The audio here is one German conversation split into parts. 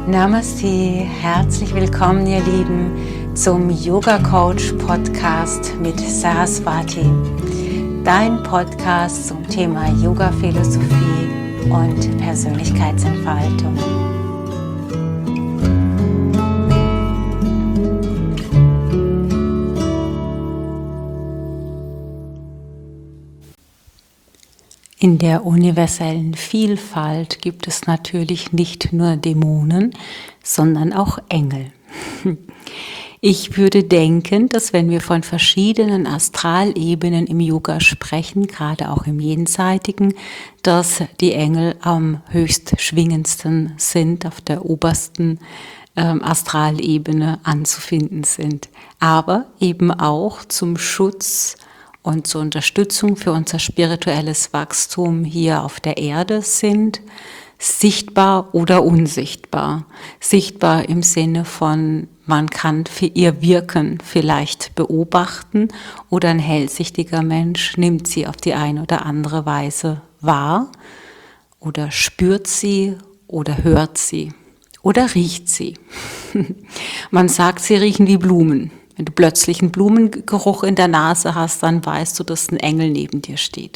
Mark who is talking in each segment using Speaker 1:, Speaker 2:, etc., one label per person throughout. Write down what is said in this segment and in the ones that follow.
Speaker 1: Namaste, herzlich willkommen ihr Lieben zum Yoga Coach Podcast mit Saraswati, dein Podcast zum Thema Yoga Philosophie und Persönlichkeitsentfaltung. In der universellen Vielfalt gibt es natürlich nicht nur Dämonen, sondern auch Engel. Ich würde denken, dass wenn wir von verschiedenen Astralebenen im Yoga sprechen, gerade auch im Jenseitigen, dass die Engel am höchst schwingendsten sind, auf der obersten Astralebene anzufinden sind, aber eben auch zum Schutz und zur Unterstützung für unser spirituelles Wachstum hier auf der Erde sind, sichtbar oder unsichtbar. Sichtbar im Sinne von, man kann für ihr Wirken vielleicht beobachten oder ein hellsichtiger Mensch nimmt sie auf die eine oder andere Weise wahr oder spürt sie oder hört sie oder riecht sie. Man sagt, sie riechen wie Blumen. Wenn du plötzlich einen Blumengeruch in der Nase hast, dann weißt du, dass ein Engel neben dir steht.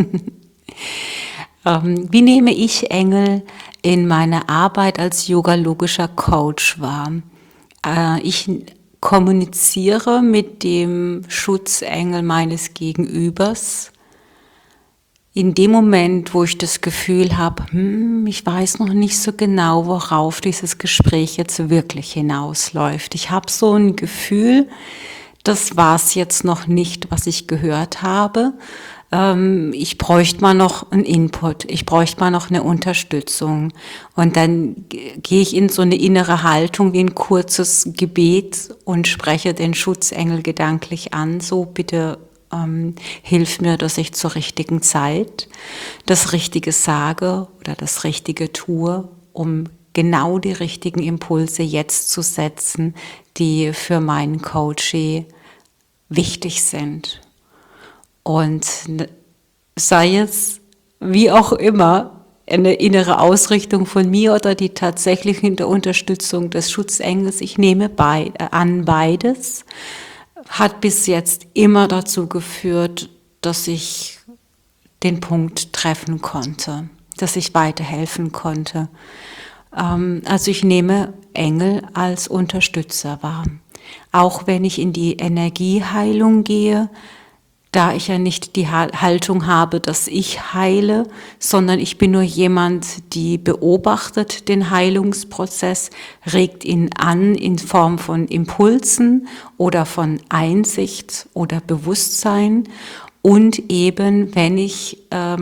Speaker 1: Wie nehme ich Engel in meiner Arbeit als yogalogischer Coach wahr? Ich kommuniziere mit dem Schutzengel meines Gegenübers in dem Moment, wo ich das Gefühl habe, ich weiß noch nicht so genau, worauf dieses Gespräch jetzt wirklich hinausläuft. Ich habe so ein Gefühl, das war es jetzt noch nicht, was ich gehört habe. Ich bräuchte mal noch einen Input, ich bräuchte mal noch eine Unterstützung. Und dann gehe ich in so eine innere Haltung wie ein kurzes Gebet und spreche den Schutzengel gedanklich an, so bitte hilf mir, dass ich zur richtigen Zeit das Richtige sage oder das Richtige tue, um genau die richtigen Impulse jetzt zu setzen, die für meinen Coachee wichtig sind. Und sei es wie auch immer eine innere Ausrichtung von mir oder die tatsächliche Unterstützung des Schutzengels, ich nehme an beides, hat bis jetzt immer dazu geführt, dass ich den Punkt treffen konnte, dass ich weiterhelfen konnte. Also ich nehme Engel als Unterstützer wahr. Auch wenn ich in die Energieheilung gehe, da ich ja nicht die Haltung habe, dass ich heile, sondern ich bin nur jemand, die beobachtet den Heilungsprozess, regt ihn an in Form von Impulsen oder von Einsicht oder Bewusstsein. Und eben, wenn ich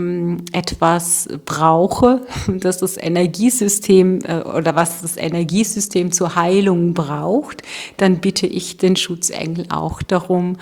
Speaker 1: etwas brauche, dass das Energiesystem oder was das Energiesystem zur Heilung braucht, dann bitte ich den Schutzengel auch darum,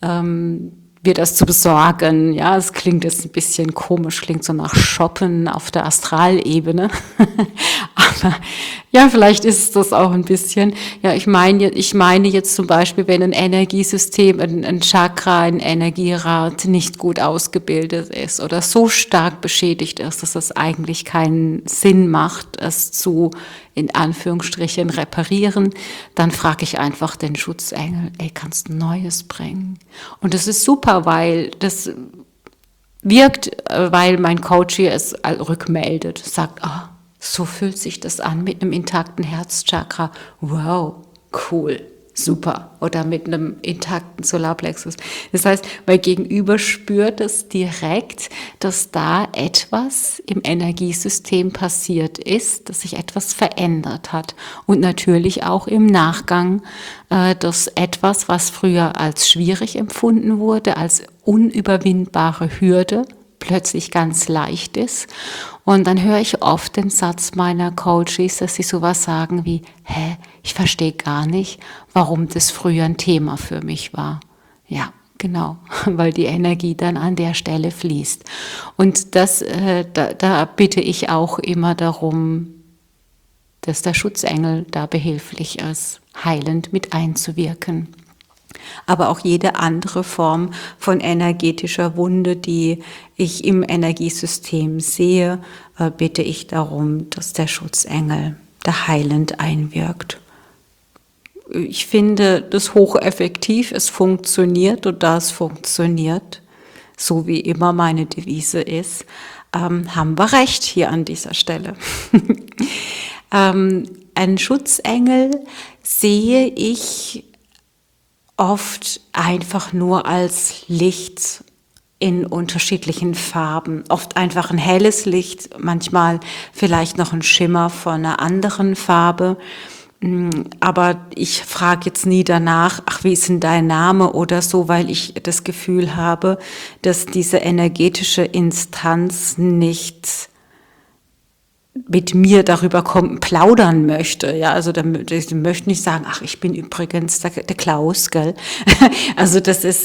Speaker 1: mir das zu besorgen. Ja, es klingt jetzt ein bisschen komisch, klingt so nach Shoppen auf der Astralebene. Aber ja, vielleicht ist es das auch ein bisschen. Ja, ich meine jetzt zum Beispiel, wenn ein Energiesystem, ein Chakra, ein Energierad nicht gut ausgebildet ist oder so stark beschädigt ist, dass es eigentlich keinen Sinn macht, es zu, in Anführungsstrichen, reparieren, dann frage ich einfach den Schutzengel, kannst du Neues bringen? Und das ist super, weil das wirkt, weil mein Coach hier es rückmeldet, sagt, so fühlt sich das an mit einem intakten Herzchakra. Wow, cool, super. Oder mit einem intakten Solarplexus. Das heißt, mein Gegenüber spürt es direkt, dass da etwas im Energiesystem passiert ist, dass sich etwas verändert hat. Und natürlich auch im Nachgang, dass etwas, was früher als schwierig empfunden wurde, als unüberwindbare Hürde, plötzlich ganz leicht ist. Und dann höre ich oft den Satz meiner Coaches, dass sie sowas sagen wie, ich verstehe gar nicht, warum das früher ein Thema für mich war. Ja, genau, weil die Energie dann an der Stelle fließt. Und das, da bitte ich auch immer darum, dass der Schutzengel da behilflich ist, heilend mit einzuwirken. Aber auch jede andere Form von energetischer Wunde, die ich im Energiesystem sehe, bitte ich darum, dass der Schutzengel der heilend einwirkt. Ich finde das hocheffektiv, es funktioniert und da es funktioniert, so wie immer meine Devise ist, haben wir recht hier an dieser Stelle. Einen Schutzengel sehe ich oft einfach nur als Licht in unterschiedlichen Farben. Oft einfach ein helles Licht, manchmal vielleicht noch ein Schimmer von einer anderen Farbe. Aber ich frage jetzt nie danach, ach, wie ist denn dein Name oder so, weil ich das Gefühl habe, dass diese energetische Instanz nicht mit mir darüber plaudern möchte. Ja, also ich möchte nicht sagen, ach, ich bin übrigens der Klaus, gell? Also das ist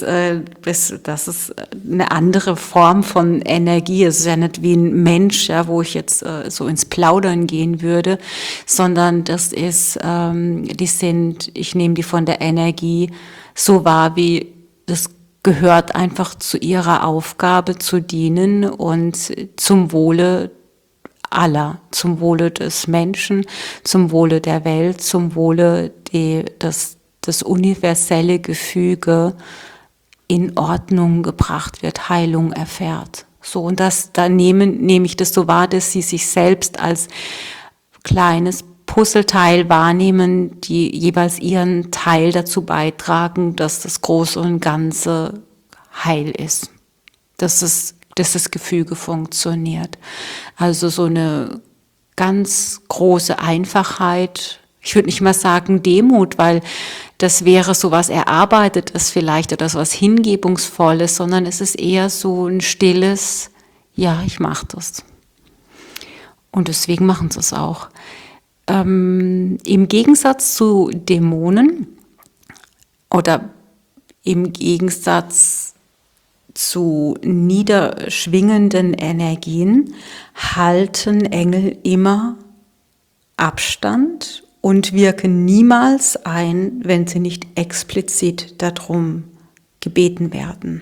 Speaker 1: eine andere Form von Energie. Es ist ja nicht wie ein Mensch, ja, wo ich jetzt so ins Plaudern gehen würde, sondern das ist, ich nehme die von der Energie so wahr, wie das gehört einfach zu ihrer Aufgabe zu dienen und zum Wohle aller, zum Wohle des Menschen, zum Wohle der Welt, zum Wohle das universelle Gefüge in Ordnung gebracht wird, Heilung erfährt. So, und da nehme ich das so wahr, dass sie sich selbst als kleines Puzzleteil wahrnehmen, die jeweils ihren Teil dazu beitragen, dass das Große und Ganze heil ist. Dass das Gefüge funktioniert. Also so eine ganz große Einfachheit, ich würde nicht mal sagen Demut, weil das wäre so was Erarbeitetes vielleicht oder so was Hingebungsvolles, sondern es ist eher so ein stilles, ja, ich mache das. Und deswegen machen sie es auch. Im Gegensatz zu Dämonen oder im Gegensatz zu niederschwingenden Energien halten Engel immer Abstand und wirken niemals ein, wenn sie nicht explizit darum gebeten werden.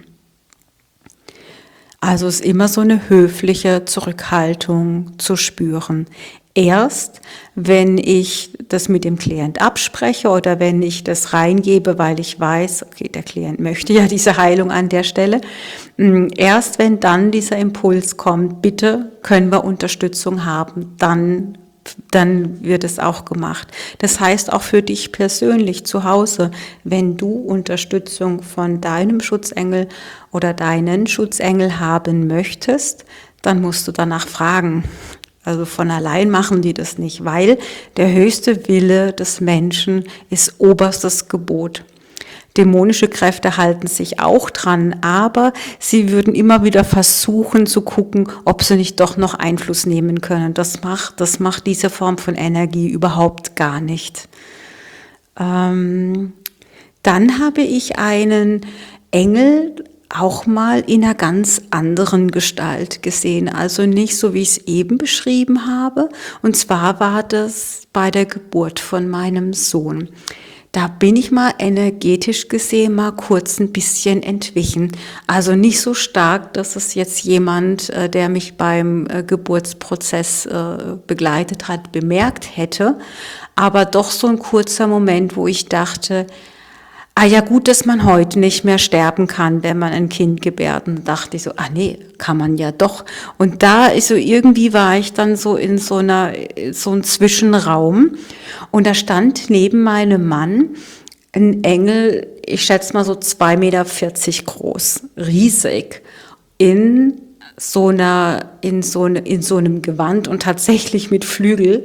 Speaker 1: Also ist immer so eine höfliche Zurückhaltung zu spüren. Erst, wenn ich das mit dem Klient abspreche oder wenn ich das reingebe, weil ich weiß, okay, der Klient möchte ja diese Heilung an der Stelle, erst wenn dann dieser Impuls kommt, bitte können wir Unterstützung haben, dann wird es auch gemacht. Das heißt auch für dich persönlich zu Hause, wenn du Unterstützung von deinem Schutzengel oder deinen Schutzengel haben möchtest, dann musst du danach fragen. Also von allein machen die das nicht, weil der höchste Wille des Menschen ist oberstes Gebot. Dämonische Kräfte halten sich auch dran, aber sie würden immer wieder versuchen zu gucken, ob sie nicht doch noch Einfluss nehmen können. Das macht diese Form von Energie überhaupt gar nicht. Dann habe ich einen Engel auch mal in einer ganz anderen Gestalt gesehen, also nicht so, wie ich es eben beschrieben habe. Und zwar war das bei der Geburt von meinem Sohn. Da bin ich mal energetisch gesehen mal kurz ein bisschen entwichen. Also nicht so stark, dass es jetzt jemand, der mich beim Geburtsprozess begleitet hat, bemerkt hätte, aber doch so ein kurzer Moment, wo ich dachte, ah ja, gut, dass man heute nicht mehr sterben kann, wenn man ein Kind gebärt. Und dachte ich so, ah nee, kann man ja doch. Und da ist so, irgendwie war ich dann so in so einem Zwischenraum. Und da stand neben meinem Mann ein Engel, ich schätze mal so 2,40 Meter groß, riesig, in so einem Gewand und tatsächlich mit Flügel.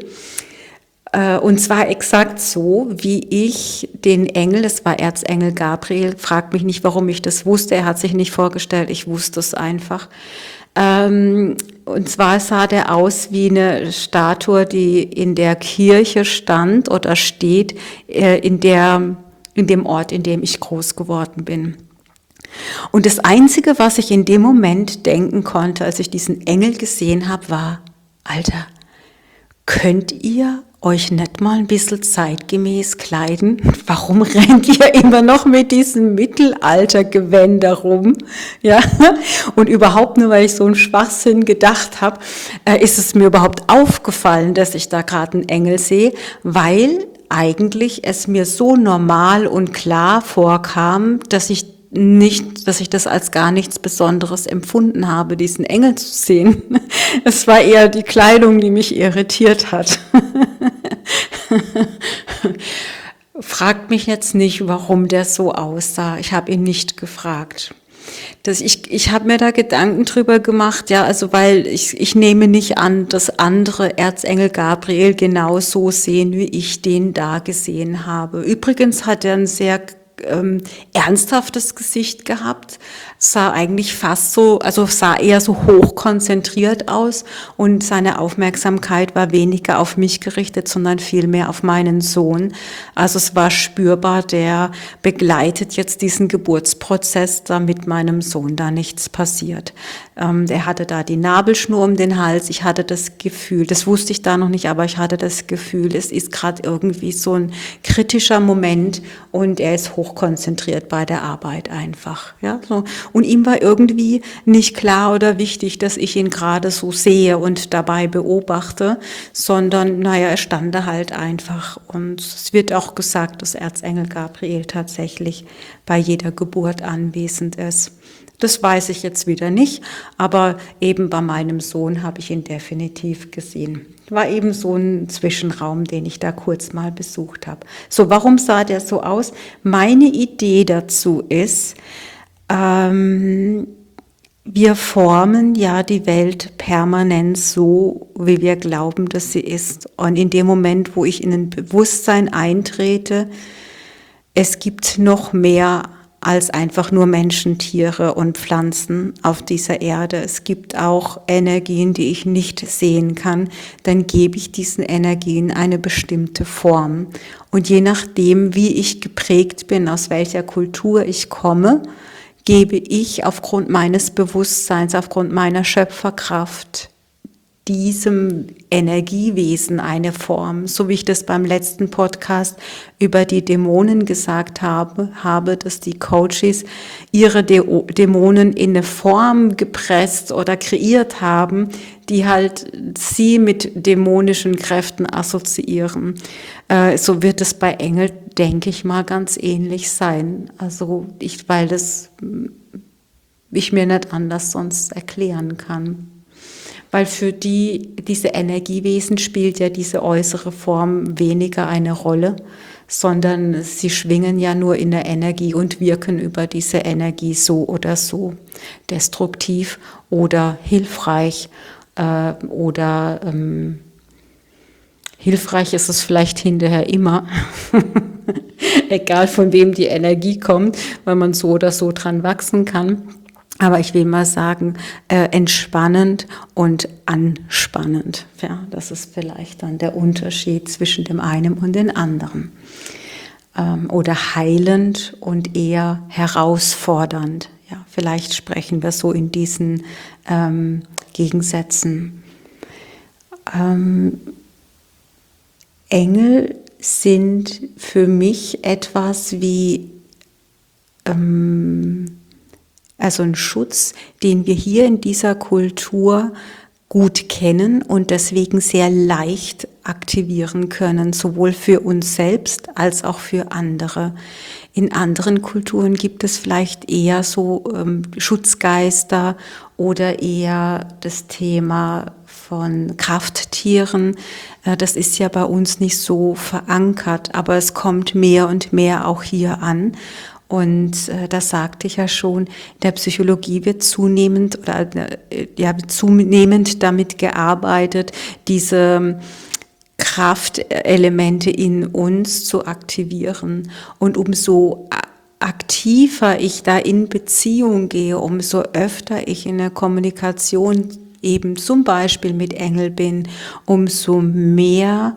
Speaker 1: Und zwar exakt so, wie ich den Engel, das war Erzengel Gabriel, fragt mich nicht, warum ich das wusste, er hat sich nicht vorgestellt, ich wusste es einfach. Und zwar sah der aus wie eine Statue, die in der Kirche stand oder steht, in dem Ort, in dem ich groß geworden bin. Und das Einzige, was ich in dem Moment denken konnte, als ich diesen Engel gesehen habe, war, Alter, könnt ihr euch nicht mal ein bisschen zeitgemäß kleiden? Warum rennt ihr immer noch mit diesen Mittelaltergewänder rum? Ja, und überhaupt nur, weil ich so einen Schwachsinn gedacht habe, ist es mir überhaupt aufgefallen, dass ich da gerade einen Engel sehe, weil eigentlich es mir so normal und klar vorkam, dass ich das als gar nichts Besonderes empfunden habe, diesen Engel zu sehen. Es war eher die Kleidung, die mich irritiert hat. Fragt mich jetzt nicht, warum der so aussah. Ich habe ihn nicht gefragt. Ich habe mir da Gedanken drüber gemacht, ja, also weil ich nehme nicht an, dass andere Erzengel Gabriel genau so sehen, wie ich den da gesehen habe. Übrigens hat er ein sehr ernsthaftes Gesicht gehabt, sah eigentlich fast so, also sah eher so hochkonzentriert aus und seine Aufmerksamkeit war weniger auf mich gerichtet, sondern vielmehr auf meinen Sohn. Also es war spürbar, der begleitet jetzt diesen Geburtsprozess, damit meinem Sohn da nichts passiert. Er hatte da die Nabelschnur um den Hals, ich hatte das Gefühl, das wusste ich da noch nicht, aber ich hatte das Gefühl, es ist gerade irgendwie so ein kritischer Moment und er ist hochkonzentriert bei der Arbeit einfach. Ja, so. Und ihm war irgendwie nicht klar oder wichtig, dass ich ihn gerade so sehe und dabei beobachte, sondern, er stand da halt einfach. Und es wird auch gesagt, dass Erzengel Gabriel tatsächlich bei jeder Geburt anwesend ist. Das weiß ich jetzt wieder nicht, aber eben bei meinem Sohn habe ich ihn definitiv gesehen. War eben so ein Zwischenraum, den ich da kurz mal besucht habe. So, warum sah der so aus? Meine Idee dazu ist, wir formen ja die Welt permanent so, wie wir glauben, dass sie ist. Und in dem Moment, wo ich in ein Bewusstsein eintrete, es gibt noch mehr als einfach nur Menschen, Tiere und Pflanzen auf dieser Erde. Es gibt auch Energien, die ich nicht sehen kann. Dann gebe ich diesen Energien eine bestimmte Form. Und je nachdem, wie ich geprägt bin, aus welcher Kultur ich komme, gebe ich aufgrund meines Bewusstseins, aufgrund meiner Schöpferkraft diesem Energiewesen eine Form, so wie ich das beim letzten Podcast über die Dämonen gesagt habe, dass die Coaches ihre Dämonen in eine Form gepresst oder kreiert haben, die halt sie mit dämonischen Kräften assoziieren. So wird es bei Engel, denke ich mal, ganz ähnlich sein. Also weil ich mir nicht anders sonst erklären kann. Weil für diese Energiewesen spielt ja diese äußere Form weniger eine Rolle, sondern sie schwingen ja nur in der Energie und wirken über diese Energie so oder so, destruktiv oder hilfreich oder hilfreich ist es vielleicht hinterher immer, egal von wem die Energie kommt, weil man so oder so dran wachsen kann. Aber ich will mal sagen, entspannend und anspannend. Ja, das ist vielleicht dann der Unterschied zwischen dem einen und dem anderen. Oder heilend und eher herausfordernd. Ja, vielleicht sprechen wir so in diesen Gegensätzen. Engel sind für mich etwas wie also ein Schutz, den wir hier in dieser Kultur gut kennen und deswegen sehr leicht aktivieren können, sowohl für uns selbst als auch für andere. In anderen Kulturen gibt es vielleicht eher so Schutzgeister oder eher das Thema von Krafttieren. Das ist ja bei uns nicht so verankert, aber es kommt mehr und mehr auch hier an. Und das sagte ich ja schon, in der Psychologie wird zunehmend damit gearbeitet, diese Kraftelemente in uns zu aktivieren. Und umso aktiver ich da in Beziehung gehe, umso öfter ich in der Kommunikation eben zum Beispiel mit Engel bin, umso mehr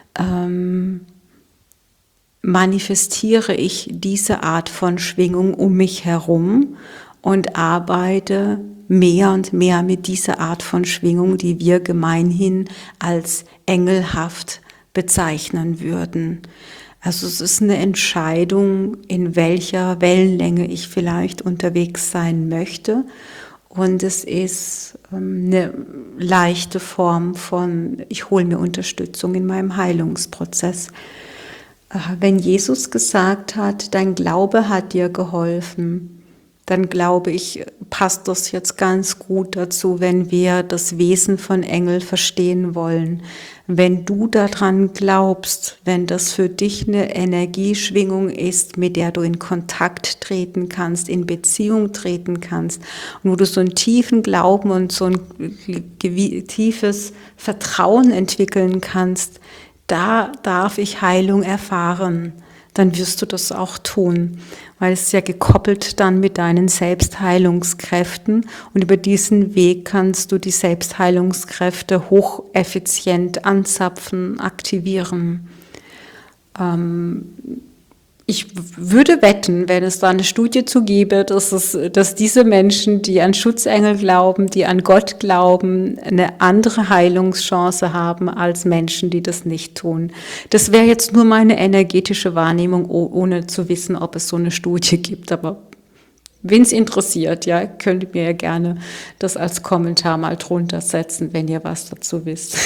Speaker 1: manifestiere ich diese Art von Schwingung um mich herum und arbeite mehr und mehr mit dieser Art von Schwingung, die wir gemeinhin als engelhaft bezeichnen würden. Also es ist eine Entscheidung, in welcher Wellenlänge ich vielleicht unterwegs sein möchte. Und es ist eine leichte Form von, ich hole mir Unterstützung in meinem Heilungsprozess. Wenn Jesus gesagt hat, dein Glaube hat dir geholfen, dann glaube ich, passt das jetzt ganz gut dazu, wenn wir das Wesen von Engel verstehen wollen. Wenn du daran glaubst, wenn das für dich eine Energieschwingung ist, mit der du in Kontakt treten kannst, in Beziehung treten kannst, und wo du so einen tiefen Glauben und so ein tiefes Vertrauen entwickeln kannst, da darf ich Heilung erfahren, dann wirst du das auch tun, weil es ist ja gekoppelt dann mit deinen Selbstheilungskräften und über diesen Weg kannst du die Selbstheilungskräfte hocheffizient anzapfen, aktivieren. Ich würde wetten, wenn es da eine Studie zu gäbe, dass diese Menschen, die an Schutzengel glauben, die an Gott glauben, eine andere Heilungschance haben als Menschen, die das nicht tun. Das wäre jetzt nur meine energetische Wahrnehmung, ohne zu wissen, ob es so eine Studie gibt. Aber wen es interessiert, ja, könnt ihr mir ja gerne das als Kommentar mal drunter setzen, wenn ihr was dazu wisst.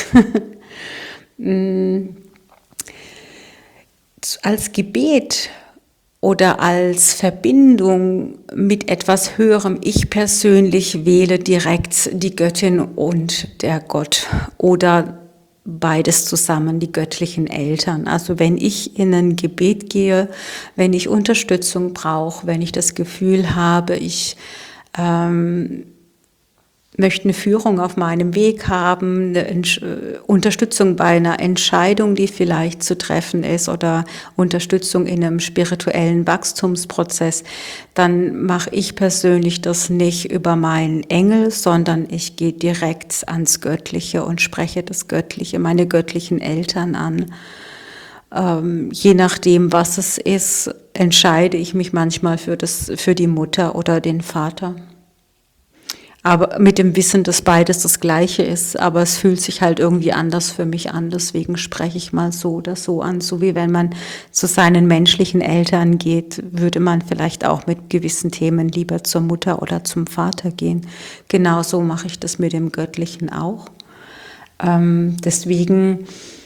Speaker 1: Als Gebet oder als Verbindung mit etwas Höherem, ich persönlich wähle direkt die Göttin und der Gott oder beides zusammen, die göttlichen Eltern. Also wenn ich in ein Gebet gehe, wenn ich Unterstützung brauche, wenn ich das Gefühl habe, ich möchte eine Führung auf meinem Weg haben, eine Unterstützung bei einer Entscheidung, die vielleicht zu treffen ist oder Unterstützung in einem spirituellen Wachstumsprozess, dann mache ich persönlich das nicht über meinen Engel, sondern ich gehe direkt ans Göttliche und spreche das Göttliche, meine göttlichen Eltern an. Je nachdem, was es ist, entscheide ich mich manchmal für die Mutter oder den Vater. Aber mit dem Wissen, dass beides das Gleiche ist, aber es fühlt sich halt irgendwie anders für mich an, deswegen spreche ich mal so oder so an, so wie wenn man zu seinen menschlichen Eltern geht, würde man vielleicht auch mit gewissen Themen lieber zur Mutter oder zum Vater gehen. Genauso mache ich das mit dem Göttlichen auch. Deswegen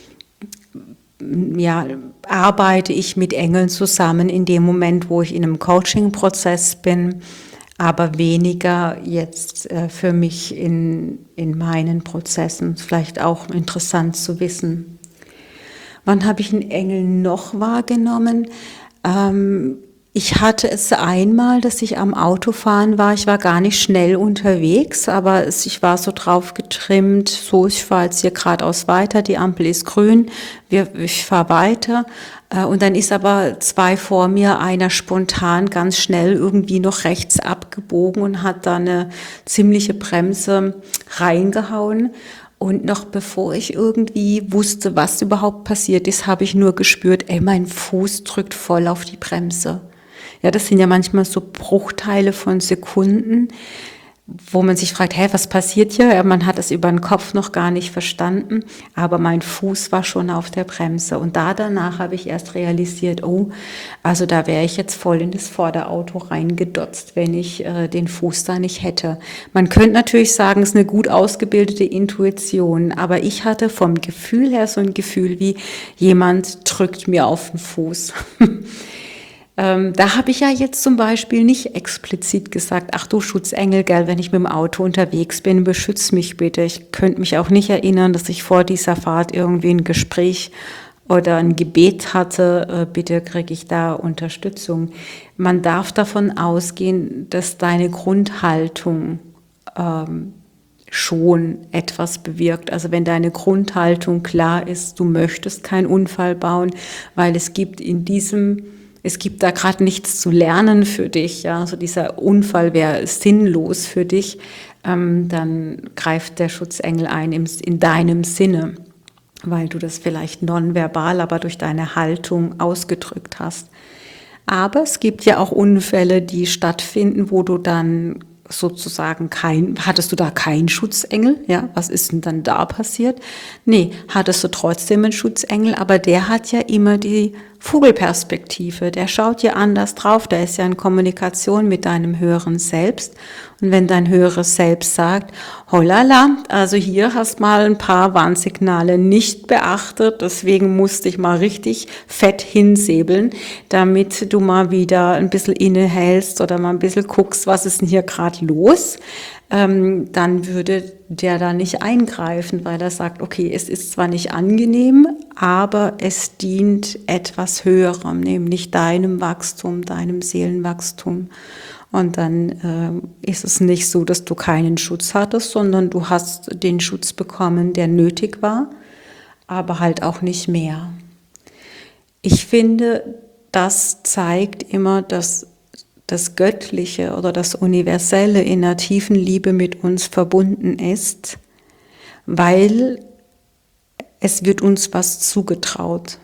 Speaker 1: ja, arbeite ich mit Engeln zusammen in dem Moment, wo ich in einem Coaching-Prozess bin, aber weniger jetzt für mich in meinen Prozessen. Vielleicht auch interessant zu wissen. Wann habe ich einen Engel noch wahrgenommen? Ich hatte es einmal, dass ich am Autofahren war. Ich war gar nicht schnell unterwegs, aber ich war so drauf getrimmt, so, ich fahre jetzt hier geradeaus weiter, die Ampel ist grün, ich fahre weiter. Und dann ist aber zwei vor mir, einer spontan ganz schnell irgendwie noch rechts abgebogen und hat da eine ziemliche Bremse reingehauen. Und noch bevor ich irgendwie wusste, was überhaupt passiert ist, habe ich nur gespürt, mein Fuß drückt voll auf die Bremse. Ja, das sind ja manchmal so Bruchteile von Sekunden, wo man sich fragt, was passiert hier? Ja, man hat es über den Kopf noch gar nicht verstanden, aber mein Fuß war schon auf der Bremse. Und danach habe ich erst realisiert, also da wäre ich jetzt voll in das Vorderauto reingedotzt, wenn ich den Fuß da nicht hätte. Man könnte natürlich sagen, es ist eine gut ausgebildete Intuition, aber ich hatte vom Gefühl her so ein Gefühl wie, jemand drückt mir auf den Fuß. Da habe ich ja jetzt zum Beispiel nicht explizit gesagt, ach du Schutzengel, gell, wenn ich mit dem Auto unterwegs bin, beschütz mich bitte. Ich könnte mich auch nicht erinnern, dass ich vor dieser Fahrt irgendwie ein Gespräch oder ein Gebet hatte, bitte kriege ich da Unterstützung. Man darf davon ausgehen, dass deine Grundhaltung schon etwas bewirkt. Also wenn deine Grundhaltung klar ist, du möchtest keinen Unfall bauen, weil es gibt da gerade nichts zu lernen für dich, ja, also dieser Unfall wäre sinnlos für dich, dann greift der Schutzengel ein in deinem Sinne, weil du das vielleicht nonverbal, aber durch deine Haltung ausgedrückt hast. Aber es gibt ja auch Unfälle, die stattfinden, wo du dann sozusagen hattest du da keinen Schutzengel? Ja, was ist denn dann da passiert? Nee, hattest du trotzdem einen Schutzengel, aber der hat ja immer die Vogelperspektive, der schaut ja anders drauf, der ist ja in Kommunikation mit deinem höheren Selbst. Und wenn dein höheres Selbst sagt, holala, also hier hast mal ein paar Warnsignale nicht beachtet, deswegen musste ich mal richtig fett hinsäbeln, damit du mal wieder ein bisschen innehältst oder mal ein bisschen guckst, was ist denn hier gerade los, dann würde der da nicht eingreifen, weil er sagt, okay, es ist zwar nicht angenehm, aber es dient etwas Höherem, nämlich deinem Wachstum, deinem Seelenwachstum. Und dann ist es nicht so, dass du keinen Schutz hattest, sondern du hast den Schutz bekommen, der nötig war, aber halt auch nicht mehr. Ich finde, das zeigt immer, dass das Göttliche oder das Universelle in einer tiefen Liebe mit uns verbunden ist, weil es wird uns was zugetraut.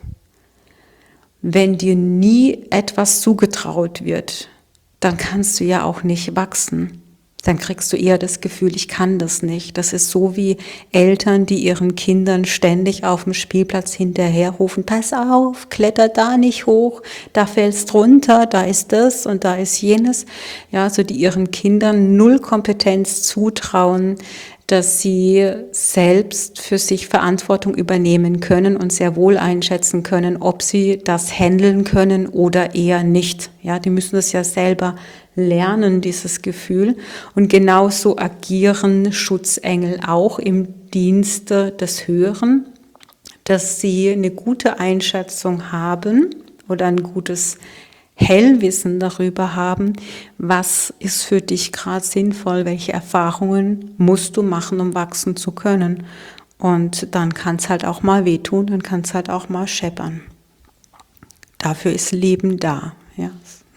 Speaker 1: Wenn dir nie etwas zugetraut wird, dann kannst du ja auch nicht wachsen. Dann kriegst du eher das Gefühl, ich kann das nicht. Das ist so wie Eltern, die ihren Kindern ständig auf dem Spielplatz hinterherrufen, pass auf, kletter da nicht hoch, da fällst runter, da ist das und da ist jenes. Ja, so die ihren Kindern null Kompetenz zutrauen, dass sie selbst für sich Verantwortung übernehmen können und sehr wohl einschätzen können, ob sie das handeln können oder eher nicht. Ja, die müssen das ja selber lernen, dieses Gefühl. Und genauso agieren Schutzengel auch im Dienste des Höheren, dass sie eine gute Einschätzung haben oder ein gutes Hellwissen darüber haben, was ist für dich gerade sinnvoll, welche Erfahrungen musst du machen, um wachsen zu können. Und dann kann es halt auch mal wehtun, dann kann es halt auch mal scheppern. Dafür ist Leben da. Ja.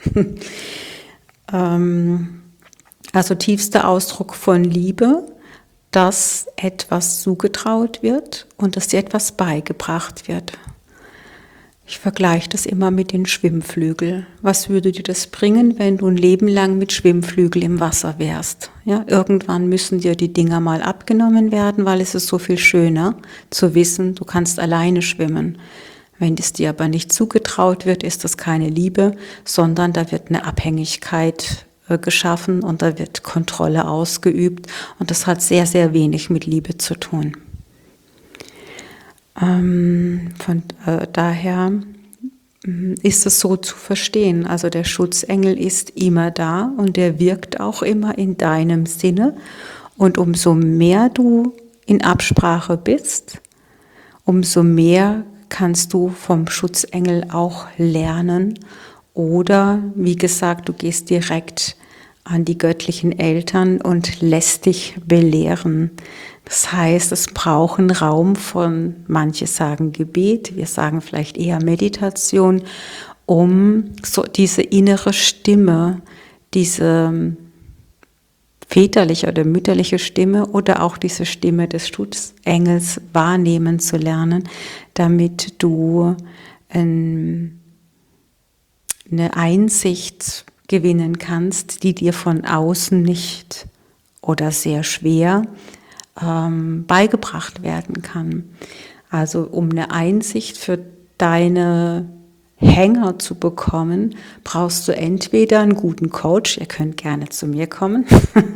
Speaker 1: Also tiefster Ausdruck von Liebe, dass etwas zugetraut wird und dass dir etwas beigebracht wird. Ich vergleiche das immer mit den Schwimmflügeln. Was würde dir das bringen, wenn du ein Leben lang mit Schwimmflügel im Wasser wärst? Ja, irgendwann müssen dir die Dinger mal abgenommen werden, weil es ist so viel schöner zu wissen, du kannst alleine schwimmen. Wenn es dir aber nicht zugetraut wird, ist das keine Liebe, sondern da wird eine Abhängigkeit geschaffen und da wird Kontrolle ausgeübt und das hat sehr, sehr wenig mit Liebe zu tun. Daher ist es so zu verstehen, also der Schutzengel ist immer da und der wirkt auch immer in deinem Sinne und umso mehr du in Absprache bist, umso mehr kannst du vom Schutzengel auch lernen oder, wie gesagt, du gehst direkt an die göttlichen Eltern und lässt dich belehren. Das heißt, es braucht einen Raum von, manche sagen Gebet, wir sagen vielleicht eher Meditation, um so diese innere Stimme, diese väterliche oder mütterliche Stimme oder auch diese Stimme des Schutzengels wahrnehmen zu lernen, damit du eine Einsicht gewinnen kannst, die dir von außen nicht oder sehr schwer beigebracht werden kann. Also um eine Einsicht für deine Hänger zu bekommen, brauchst du entweder einen guten Coach, ihr könnt gerne zu mir kommen,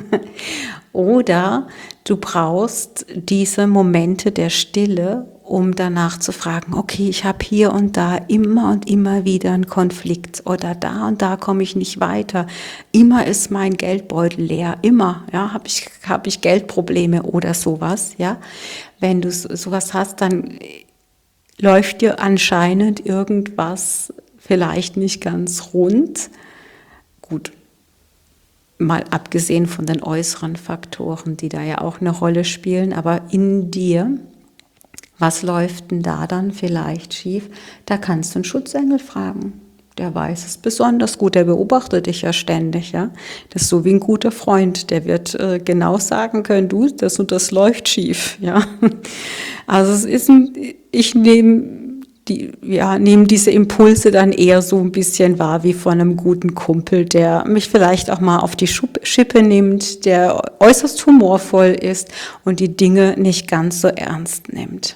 Speaker 1: oder du brauchst diese Momente der Stille, um danach zu fragen, okay, ich habe hier und da immer und immer wieder einen Konflikt oder da und da komme ich nicht weiter. Immer ist mein Geldbeutel leer, immer, ja, habe ich Geldprobleme oder sowas, ja. Wenn du sowas hast, dann läuft dir anscheinend irgendwas vielleicht nicht ganz rund. Gut, mal abgesehen von den äußeren Faktoren, die da ja auch eine Rolle spielen, aber in dir, was läuft denn da dann vielleicht schief? Da kannst du einen Schutzengel fragen. Der weiß es besonders gut, der beobachtet dich ja ständig. Ja? Das ist so wie ein guter Freund, der wird genau sagen können, du, das und das läuft schief. Ja? Also ich nehme nehme diese Impulse dann eher so ein bisschen wahr wie von einem guten Kumpel, der mich vielleicht auch mal auf die Schippe nimmt, der äußerst humorvoll ist und die Dinge nicht ganz so ernst nimmt.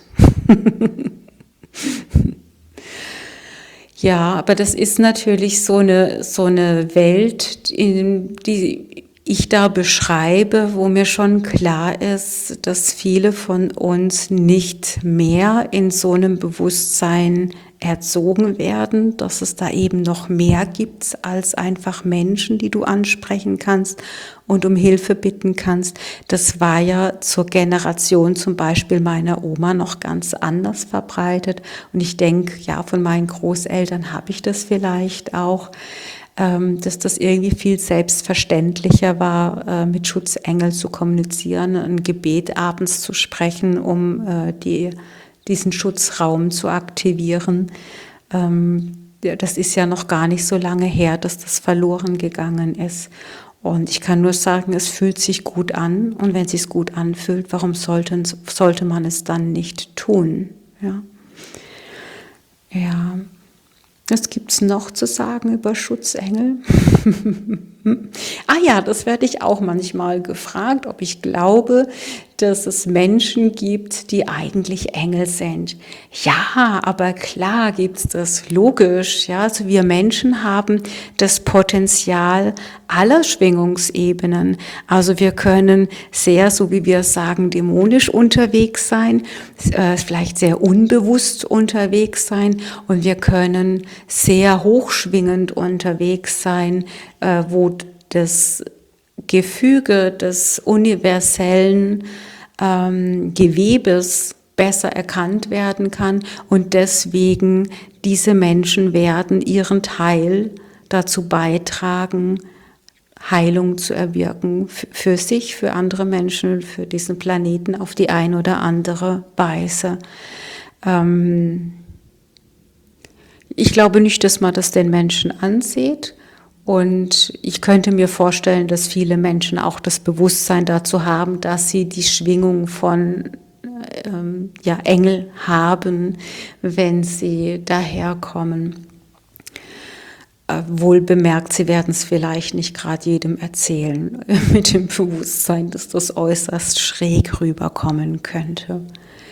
Speaker 1: Ja, aber das ist natürlich so eine Welt, die ich da beschreibe, wo mir schon klar ist, dass viele von uns nicht mehr in so einem Bewusstsein erzogen werden, dass es da eben noch mehr gibt als einfach Menschen, die du ansprechen kannst und um Hilfe bitten kannst. Das war ja zur Generation zum Beispiel meiner Oma noch ganz anders verbreitet. Und ich denke, ja, von meinen Großeltern habe ich das vielleicht auch, dass das irgendwie viel selbstverständlicher war, mit Schutzengel zu kommunizieren, ein Gebet abends zu sprechen, um diesen Schutzraum zu aktivieren. Das ist ja noch gar nicht so lange her, dass das verloren gegangen ist. Und ich kann nur sagen, es fühlt sich gut an. Und wenn es sich gut anfühlt, warum sollte man es dann nicht tun? Ja. Ja. Was gibt's noch zu sagen über Schutzengel? Ah ja, das werde ich auch manchmal gefragt, ob ich glaube, dass es Menschen gibt, die eigentlich Engel sind. Ja, aber klar gibt's das, logisch. Ja, also wir Menschen haben das Potenzial aller Schwingungsebenen. Also wir können sehr, so wie wir sagen, dämonisch unterwegs sein, vielleicht sehr unbewusst unterwegs sein, und wir können sehr hochschwingend unterwegs sein, wo das Gefüge des universellen Gewebes besser erkannt werden kann, und deswegen diese Menschen werden ihren Teil dazu beitragen, Heilung zu erwirken, für sich, für andere Menschen, für diesen Planeten auf die eine oder andere Weise. Ich glaube nicht, dass man das den Menschen ansieht. Und ich könnte mir vorstellen, dass viele Menschen auch das Bewusstsein dazu haben, dass sie die Schwingung von Engel haben, wenn sie daherkommen. Wohl bemerkt, sie werden es vielleicht nicht gerade jedem erzählen, mit dem Bewusstsein, dass das äußerst schräg rüberkommen könnte.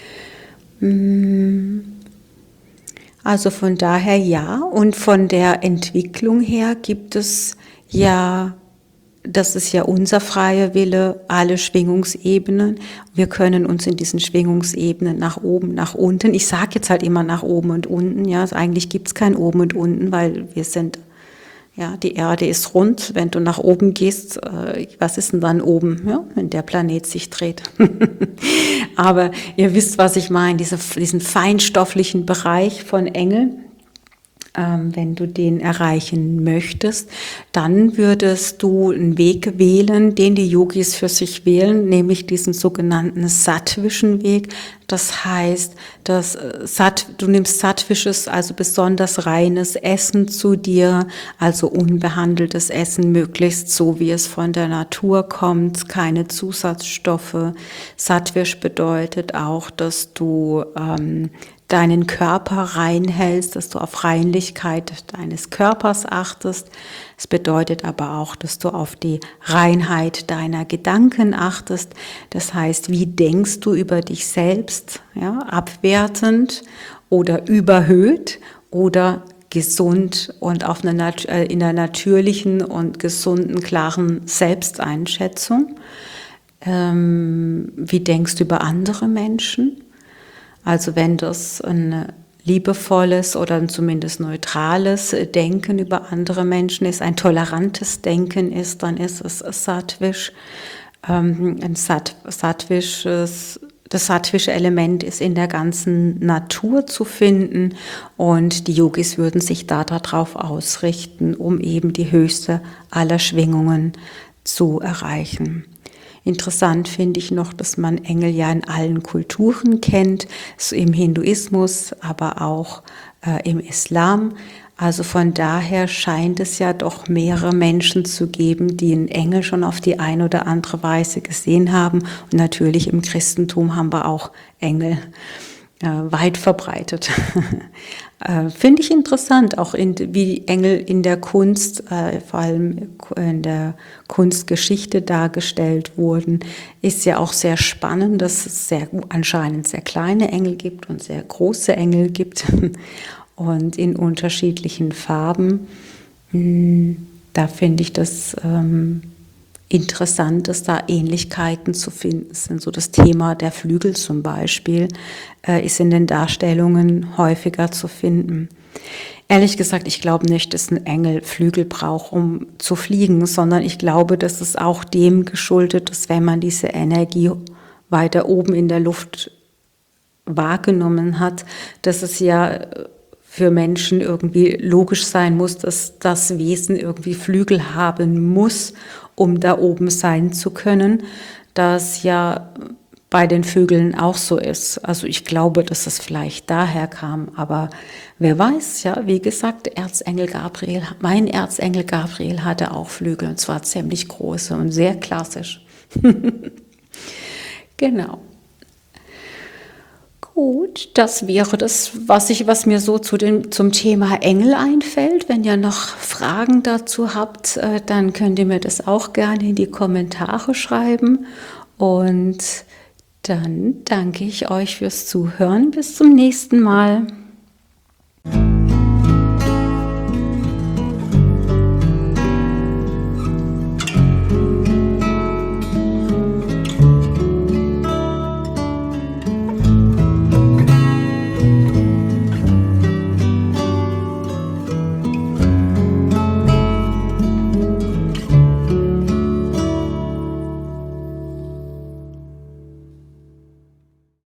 Speaker 1: Also von daher ja, und von der Entwicklung her gibt es ja, das ist ja unser freier Wille, alle Schwingungsebenen. Wir können uns in diesen Schwingungsebenen nach oben, nach unten, ich sage jetzt halt immer nach oben und unten, ja, also eigentlich gibt es kein oben und unten, weil wir sind, ja, die Erde ist rund, wenn du nach oben gehst, was ist denn dann oben, ja, wenn der Planet sich dreht? Aber ihr wisst, was ich meine, diesen feinstofflichen Bereich von Engeln, wenn du den erreichen möchtest, dann würdest du einen Weg wählen, den die Yogis für sich wählen, nämlich diesen sogenannten sattvischen Weg. Das heißt, du nimmst sattwisches, also besonders reines Essen zu dir, also unbehandeltes Essen, möglichst so, wie es von der Natur kommt, keine Zusatzstoffe. Sattwisch bedeutet auch, dass du deinen Körper reinhältst, dass du auf Reinlichkeit deines Körpers achtest. Es bedeutet aber auch, dass du auf die Reinheit deiner Gedanken achtest. Das heißt, wie denkst du über dich selbst? Ja, abwertend oder überhöht oder gesund und auf in einer natürlichen und gesunden, klaren Selbsteinschätzung. Wie denkst du über andere Menschen? Also wenn das ein liebevolles oder ein zumindest neutrales Denken über andere Menschen ist, ein tolerantes Denken ist, dann ist es sattwisch. Das sattwische Element ist in der ganzen Natur zu finden, und die Yogis würden sich darauf ausrichten, um eben die höchste aller Schwingungen zu erreichen. Interessant finde ich noch, dass man Engel ja in allen Kulturen kennt, so im Hinduismus, aber auch im Islam. Also von daher scheint es ja doch mehrere Menschen zu geben, die einen Engel schon auf die eine oder andere Weise gesehen haben. Und natürlich im Christentum haben wir auch Engel. weit verbreitet. Finde ich interessant, auch wie Engel in der Kunst, vor allem in der Kunstgeschichte dargestellt wurden. Ist ja auch sehr spannend, dass es anscheinend sehr kleine Engel gibt und sehr große Engel gibt und in unterschiedlichen Farben. Da finde ich das interessant, dass da Ähnlichkeiten zu finden sind. So das Thema der Flügel zum Beispiel ist in den Darstellungen häufiger zu finden. Ehrlich gesagt, ich glaube nicht, dass ein Engel Flügel braucht, um zu fliegen, sondern ich glaube, dass es auch dem geschuldet ist, wenn man diese Energie weiter oben in der Luft wahrgenommen hat, dass es ja für Menschen irgendwie logisch sein muss, dass das Wesen irgendwie Flügel haben muss, um da oben sein zu können, das ja bei den Vögeln auch so ist. Also ich glaube, dass es vielleicht daher kam, aber wer weiß, ja, wie gesagt, mein Erzengel Gabriel hatte auch Flügel und zwar ziemlich große und sehr klassisch. Genau. Gut, das wäre das, was mir so zum Thema Engel einfällt. Wenn ihr noch Fragen dazu habt, dann könnt ihr mir das auch gerne in die Kommentare schreiben. Und dann danke ich euch fürs Zuhören. Bis zum nächsten Mal.